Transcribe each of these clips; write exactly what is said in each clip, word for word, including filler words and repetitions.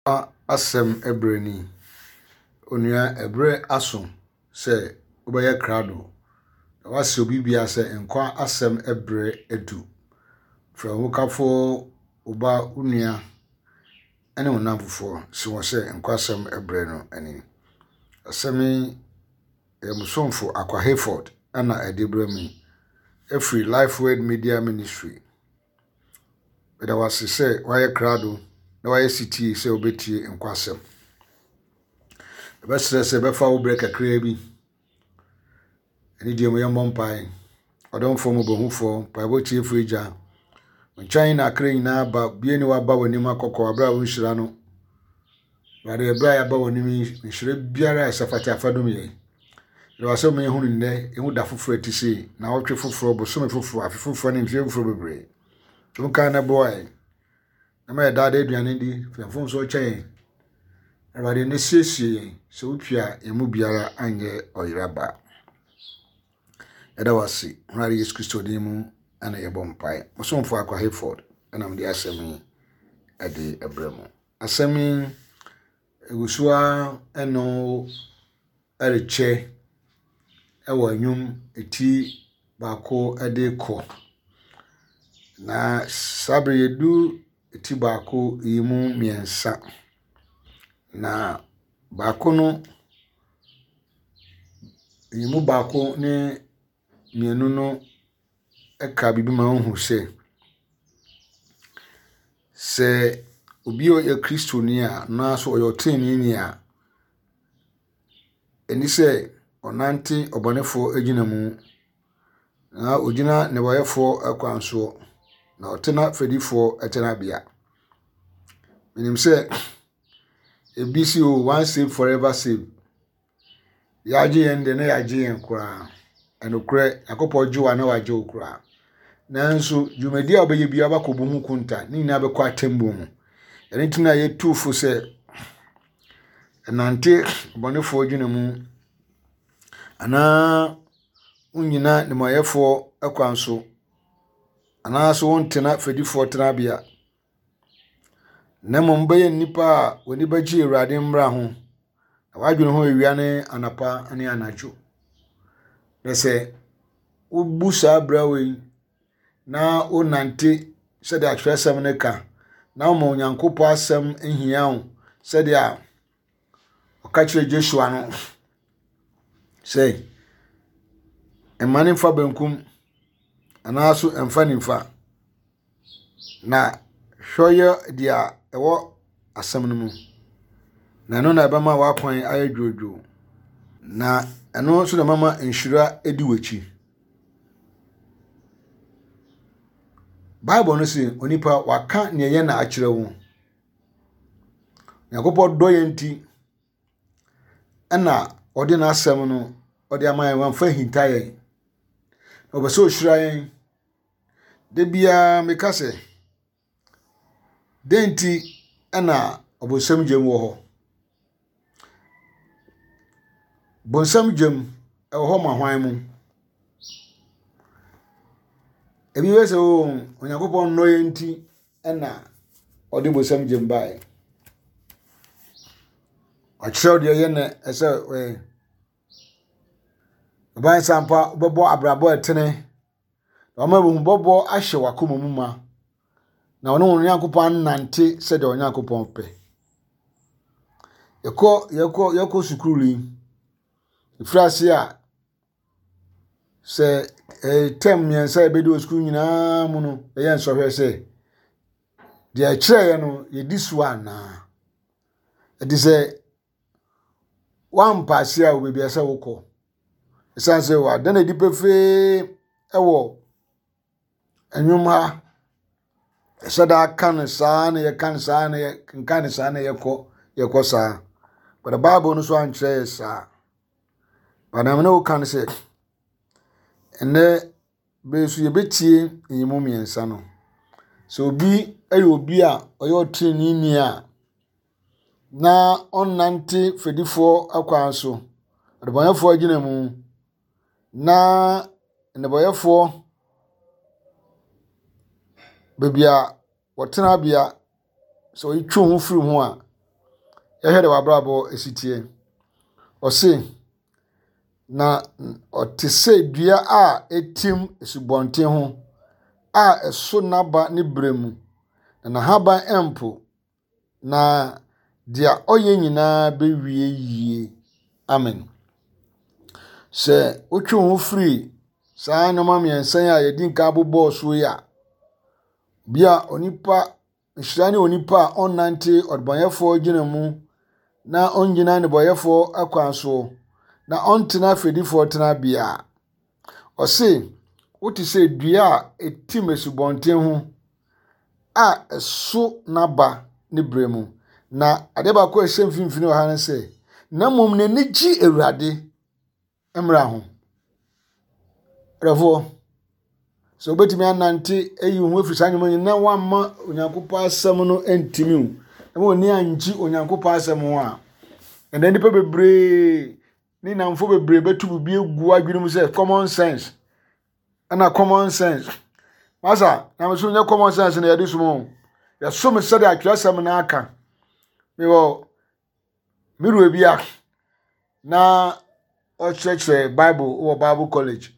asem ebreni onua ebre aso se obeye krado wase obi bia se nkwa asem ebre edu from wokafo oba unua ene wonamfofo se wo se nkwa asem ebre no ani asemi emusonfo Akwa Hayford ana edebrami every Life Word Media Ministry beda wase se waye krado na waye city se obetie nkwa asem bɛsrɛ sɛ bɛfa wo brɛ kakra bi ani die mo yɛmmɔ mpae ɔdomfo mo bohufo paebo tiefo agya nkyɛn na akra nyinaa ba bie ni waba w'anim akɔkɔ abra wo nhyira no wade abra ya ba w'anim nhyira biara ɛsafati afadom yɛ na wasɛ mo yɛhunu nnɛ ehu da foforo atisi na wɔtwe foforo bosome foforo afi foforo ne mfie foforo bebree to kan na boy na ma yɛda da aduane di fɛmfo so kyɛn Everybody ne siesie se wotwa emu biara anye oyiraba. Eda wasi Honare Yesu Kristo din mu ana yebɔ mpae. Osomfo Akwa Hayford ana mde asemi ade ebremu. Asemi egusua eno ereche ewo anwum eti baako ade kɔ. Na sabre yedu eti baako yimu miensa. Na baako no yimu baako ne mienu no eka bibi ma hu se se obi o ye Kristo ni a na so o yoteni ni a eni se onante obonefo agina mu na ogina ne boyefo akwanso na otena fedifo etena bia minim se B C O one save forever save. Yaji yende na yaji yen kwa. Enokre akopo juwa na waje okra. Nanso jumedi a obeye bia bakobu hu kunta ni na be kwa tembo mu. Ene tuna ye tufu se nante bonefo gina mu ana unyina ne mayefo akwanso ana so wontena fedifo tena bia na mombaye nipa woni baji Awurade mmra ho wadwene ho ewia ne anapa ne anajo nese ubusa brawe na onante sede atwesem ne ka na mo nyankopo asem ehia ho sede a okachire Joshua no say emane fa bankum anaso emfa nimfa na hwoye dia ewo asem no mu na no na bama wa kwan ayedwojo na eno so na mama enhyira edi wachi Bible no say onipa waka ne ye na akire wo Yakobo doye nti ana ode na asem no ode amaye wan fa hintaye obeso ohyira yen de bia mekase denti ana obosam gem wo ho bonsam gem e ho ma hwan mu ebi wese o Onyankopon no yenti ana ode bonsam gem bae achiro de ye na ese we ban sampa bobo abrabo etene o ma bu bobo ahye wakoma mu ma na ono Onyankopon nante se de Onyankopon pe yeko yeko yeko sukuru ifrase a se eh tem miensa ebedo sukuru nyina mu no eya nsohwe se de a kire ye no ye disua na e di se wan pass a obebi asa wokọ esanse wa dana di pefe ewo enwum ha esada kan sa na ye kan sa na ye kan sa na ye kọ ye kọ sa but the Bible no so ankyere sa but na me no kan se ene besu ye betie yimu miensa no so obi ayo obi a oyo treni ni a na onnante fedifo akwanso adeboyefo agina mu na neboyefo bebia wotena bia so itwu ho firi ho a ya hede wabrabo esitie ose na otese dua a etim esubonten ho a eso naba ne bremu na haba empo na dia oye nyina bewie yie amen se otwe ho free saa no ma miensan a yedi nka bobo so ya bia onipa nhirane onipa onante odbonyefo ginamu na ongina ne boyefo akwanso na ontena fedifo tena bia ose woti se dua etim esubonten ho a eso naba ne bremu na ade ba ko ehye mfimfini o han se na mom ne nigi ewurade emra ho revo so betimi anante eyi ho afisa nyom na wamma onyankopɔ asɛm no entimi na mo ni anji onyankopɔ asɛm ho a enda nipa bebre ni namfo bebre betu bi egu adwinum se common sense ana common sense masa na so nya common sense na yade sumo ya so me sɛ de atwasɛm na aka me wo miru bia na o church Bible o Bible college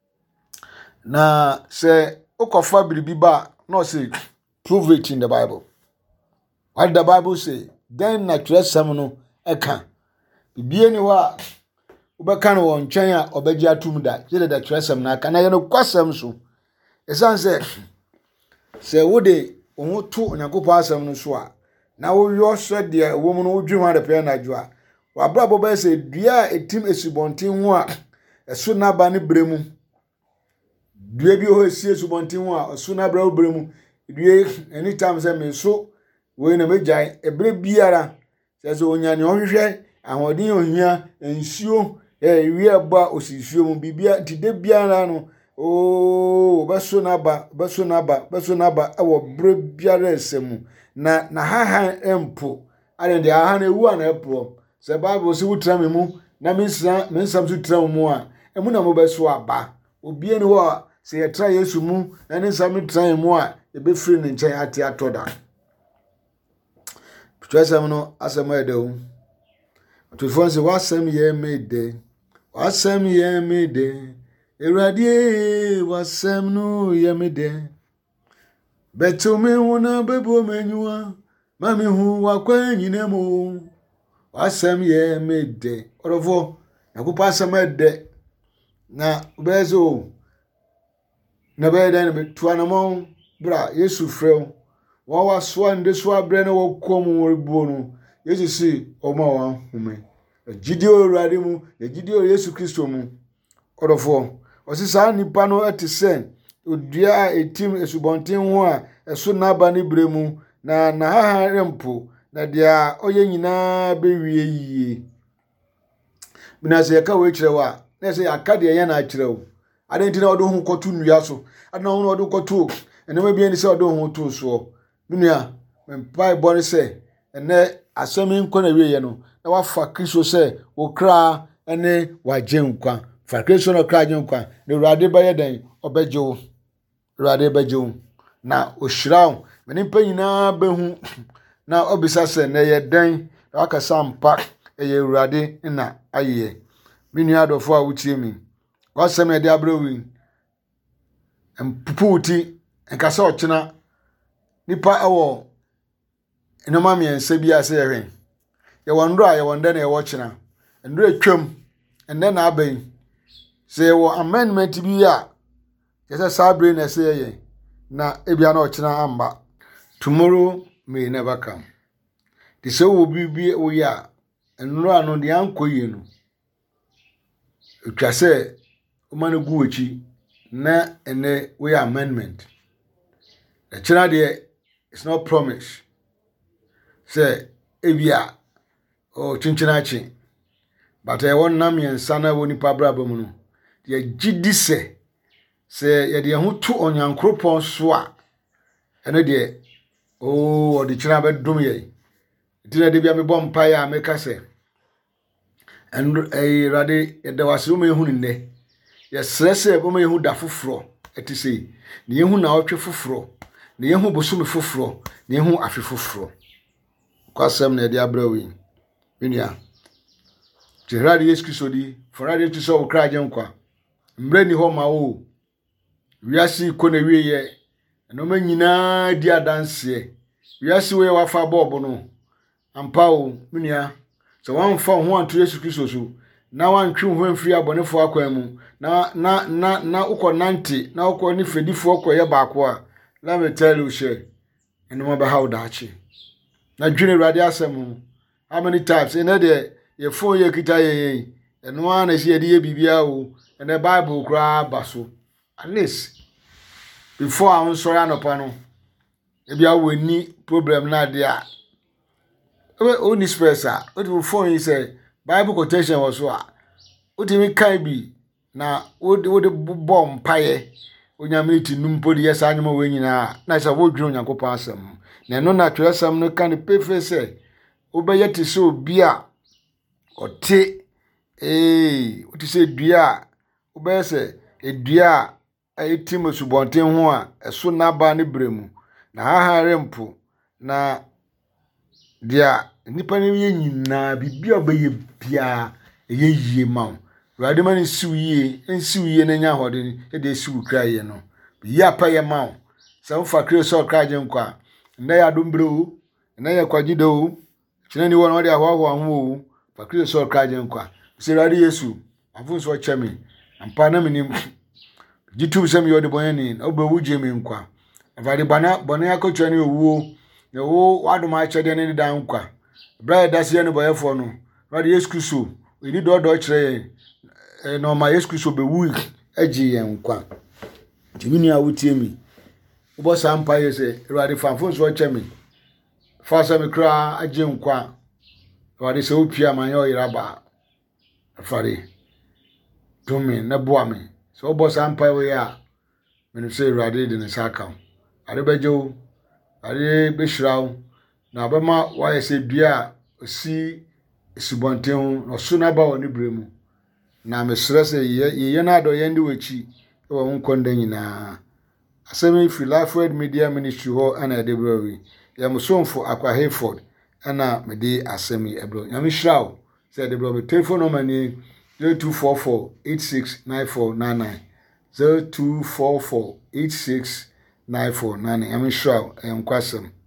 na say okofa biribi ba no say prove it in the Bible. What the Bible say? Then na twasɛm no eka bibie ni wa ubeka no won twen a obeji atum da je da twasɛm na aka na ye no kwasɛm so esan say say wo de wo to onyankopɔ asɛm no so a na wo yo so de wo mu no wo dwuma de pe na dwo a wa bra bo ba say dua etim esubonten ho a eso na ba ne bremu dua bi ho esi esubonten ho a eso na bra bremu dua anytime say me so we na megyan ebre biara say so onya ne ohwehwe ahodin ohia ensuo eh wi aba osisuo mu bibia tide biara no o beso na ba beso na ba beso na ba ewo bre biara esemu na na haha empo ade de aha na ewu ana epo se Bible si wutra me mu na mensa mensam so tra mu a emu na mo beso aba obie ni ho se ye tra Yesu mu na ne nsam tra mu a e be free ne nchen ate atoda twasam no asema edewu to fonse wasem ye mede wasem ye mede erade wasem no ye mede betu me huna bebo menyua mami hu wakwa nyina mo wasem ye mede orofo yakupa asem ede na bezo na beda na betuanamo bra Yesu freo wa waswa nde so abre na wakom woribo no Yesu si oma wa hume gidi orade mu gidi o Yesu Kristo mu orofo osisa nipa no etisen odua etim esubonten ho a eso na ba ne bremu na na ha rempo na dia oye nyina bewie yie mina se ka we kirewa na se akade ye na kirewo adenti na odo hu kotu nua so adna hu odo kotu enema bi ani se odo hu to so minua mempai bore se ene asemi nko na wiye no na wafa Kristo se wo kra ene waje nkwa fa Kristo no kra je nkwa ne urade baye den obejo urade bejo na ohyiraw meni pa nyina behu na obisa se na ye den na wakasa mpa eye urade na aye minua adofo a wutie mi wasem e de abrewi empuputi enkasa ochina nipa awo enoma miense bia se yehwen ye wonro a ye wonde na ye wochina ndro atwam enne na abai se wo amendment bi a yesa sabre na se ye na ebia na ochina amba tomorrow may never come the so will be be o ya enro ano de ankoye no utwase o manu gu echi na ene we amendment the china de it's not promise say ebia o chinchina chi but e won nam yensa na woni pabra bamu no ye gidi se se ye de ho tu onyankropon so a ene de o o de china be dum ye dina de bia me bom pa ya me ka se en e rade ye de wase o me hu nne ye srese bo me hu da foforo etise ne ye hu na otwe foforo ne ye hu bosumi foforo ne ye hu afi foforo kwasem na de abrawi Minia. Tirade Yesu Kristo di, forade tu so okra agye nkwa. Mbre ni ho ma wo. Wiase ko na wiye. No ma nyina di adanse. Wiase we wafa bob no. Ampa o, minia. So wan fa ho anto Yesu Kristo so. Na wan twi ho amfiri abonefo akwan mu. Na na na na uko nante, na uko ni fedifo okoye baako a. Let me tell you share. And no matter how dachi. Na dwene Awurade asem. How many times in there your phone ye kita ye and one is ye de bibia o and the Bible cry baso. At least before I on sorry anopa no. Ebia we ni problem na dia. We only space ah. What phone you say Bible quotation was what. What me kai bi na wo de bomb paye. Onyamiti numpo de yes anyama we nyina na say wo dwun Onyankopon asem. Na no na twesam no kan pefe say obeye ti so bia ote eh oti se dua obeye se edua ayitim subonten ho a eso na ba ne bremu na hahare mpo na dia nipa ne ye nyina bibia obeye bia eye yie ma Awurade ma ne siwiye ensiwiye na nya hode e de siwu kraye no ya pa ye ma se mfa kreso kraje nkwa nda ya dombre na ya kwagido chine ni wona ode ahwaho anwo fa kreso kraje nkwa se Awurade Yesu afun so chemi ampa na menim gitu sem yo de bonani obewu jemi nkwa Awurade bana bana akotwa ne owuo ne wo wadoma achede ne da nkwa bra da se ne boyefo no Awurade Yesu Kristo ini do do kire no ma Yesu Kristo bewu agi yen nkwa timini a wutie mi ubo sampa yese Awurade fanfo so chemi fa sa me kra agi nkwa Awurade se opia man yo iraba afare tumi na boa me so ubo sampa we ya me se Awurade de ne saka are bejo are behirawo na bema wa yese dua si subonten no so na ba woni bremu na me stress ye ye na do ye ndi wachi e wo nkonda nyina asemi fi Life Media Ministry ho ana de brawi ya musomfo Akwa Hayford ana me de asemi ebro ya me hirawo say de bro telephone number ni zero two four four eight six nine four nine nine zero two four four eight six nine four nine nine ya me hirawo en kwasem